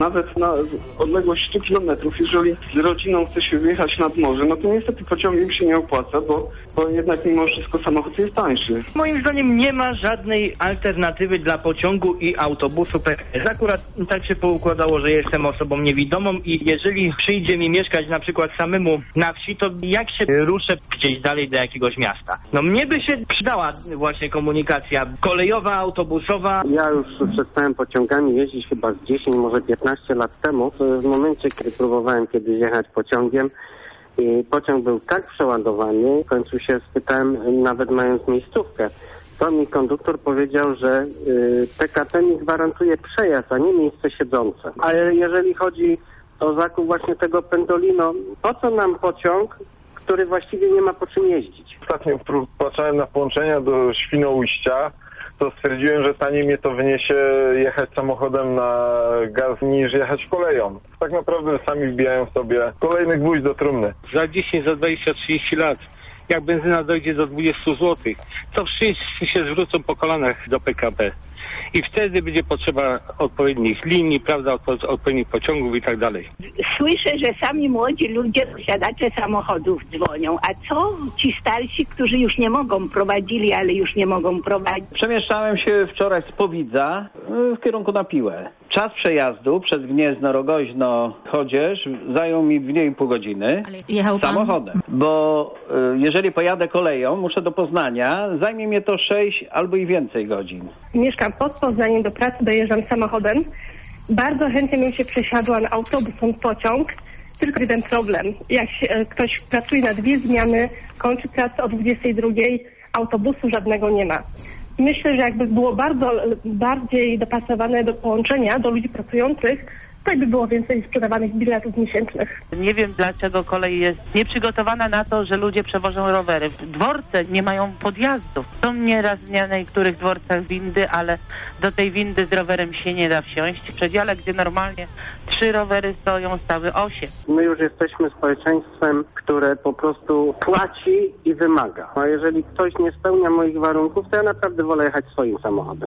Nawet na odległość 100 kilometrów, jeżeli z rodziną chce się wyjechać nad morze, no to niestety pociągiem się nie opłaca, bo jednak mimo wszystko samochód jest tańszy. Moim zdaniem nie ma żadnej alternatywy dla pociągu i autobusu PKS. Akurat tak się poukładało, że jestem osobą niewidomą i jeżeli przyjdzie mi mieszkać na przykład samemu na wsi, to jak się ruszę gdzieś dalej do jakiegoś miasta? No mnie by się przydała właśnie komunikacja kolejowa, autobusowa. Ja już przestałem pociągami jeździć chyba z 10, może 15 lat temu. W momencie, kiedy próbowałem kiedyś jechać pociągiem i pociąg był tak przeładowany, w końcu się spytałem, nawet mając miejscówkę, to mi konduktor powiedział, że PKP mi gwarantuje przejazd, a nie miejsce siedzące. Ale jeżeli chodzi o zakup właśnie tego Pendolino, po co nam pociąg, który właściwie nie ma po czym jeździć? Ostatnio patrzałem na połączenia do Świnoujścia, to stwierdziłem, że taniej mnie to wyniesie jechać samochodem na gaz niż jechać koleją. Tak naprawdę sami wbijają sobie kolejny gwóźdź do trumny. Za 10, za 20, 30 lat, jak benzyna dojdzie do 20 zł, to wszyscy się zwrócą po kolanach do PKP. I wtedy będzie potrzeba odpowiednich linii, prawda, odpowiednich pociągów i tak dalej. Słyszę, że sami młodzi ludzie, posiadacze samochodów dzwonią. A co ci starsi, którzy już nie mogą, prowadzili, ale już nie mogą prowadzić? Przemieszczałem się wczoraj z Powidza w kierunku na Piłę. Czas przejazdu przez Gniezno, Rogoźno, Chodzież zajął mi 2,5 godziny samochodem. Bo jeżeli pojadę koleją, muszę do Poznania, zajmie mnie to 6 albo i więcej godzin. Mieszkam pod Poznaniem, do pracy dojeżdżam samochodem. Bardzo chętnie bym się przesiadła na autobus lub pociąg. Tylko jeden problem. Jak ktoś pracuje na 2 zmiany, kończy pracę o 22, autobusu żadnego nie ma. Myślę, że jakby było bardziej dopasowane do połączenia, do ludzi pracujących, to by było więcej sprzedawanych biletów miesięcznych. Nie wiem, dlaczego kolej jest nieprzygotowana na to, że ludzie przewożą rowery. Dworce nie mają podjazdów. Są nieraz na niektórych dworcach windy, ale do tej windy z rowerem się nie da wsiąść. W przedziale, gdzie normalnie 3 rowery stoją, stały 8. My już jesteśmy społeczeństwem, które po prostu płaci i wymaga. A jeżeli ktoś nie spełnia moich warunków, to ja naprawdę wolę jechać swoim samochodem.